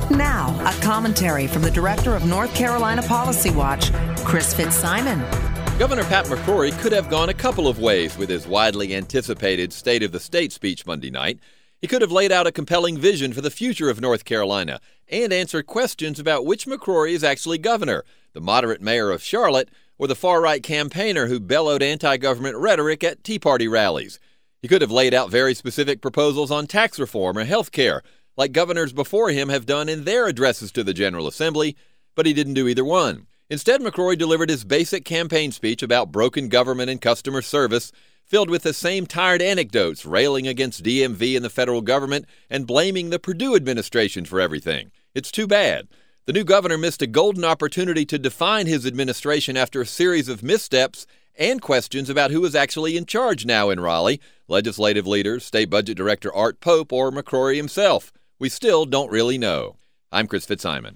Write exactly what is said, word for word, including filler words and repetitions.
Now, a commentary from the director of North Carolina Policy Watch, Chris Fitzsimon. Governor Pat McCrory could have gone a couple of ways with his widely anticipated State of the State speech Monday night. He could have laid out a compelling vision for the future of North Carolina and answered questions about which McCrory is actually governor, the moderate mayor of Charlotte or the far-right campaigner who bellowed anti-government rhetoric at Tea Party rallies. He could have laid out very specific proposals on tax reform or health care, like governors before him have done in their addresses to the General Assembly, but he didn't do either one. Instead, McCrory delivered his basic campaign speech about broken government and customer service, filled with the same tired anecdotes railing against D M V and the federal government and blaming the Perdue administration for everything. It's too bad. The new governor missed a golden opportunity to define his administration after a series of missteps and questions about who is actually in charge now in Raleigh, legislative leaders, State Budget Director Art Pope, or McCrory himself. We still don't really know. I'm Chris Fitzsimon.